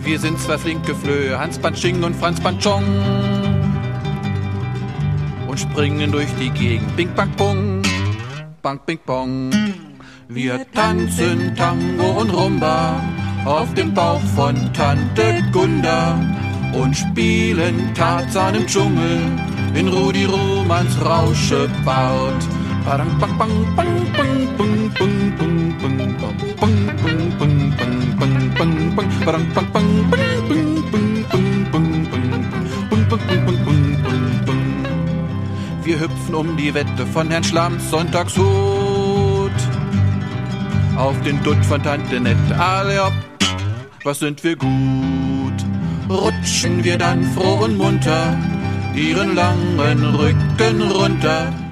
Wir sind zwei flinke Flöhe, Hans Panching und Franz Panchong, und springen durch die Gegend. Bing, bang, pong, bang, bing, pong. Wir tanzen Tango und Rumba auf dem Bauch von Tante Gunda und spielen Tarzan im Dschungel in Rudi Romans Rauschebart. Badang, bang, bang, bang, bang, bang, bang, bang, bang, bang, bang, bang, bang, bang, bang, badang, bang, bang, bang, bang, bang, bang, bang, bang, bang, bang, bang, bang. Wir hüpfen um die Wette von Herrn Schlamms Sonntagshut auf den Dutt von Tante Nette. Alle hopp, was sind wir gut. Rutschen wir dann froh und munter ihren langen Rücken runter.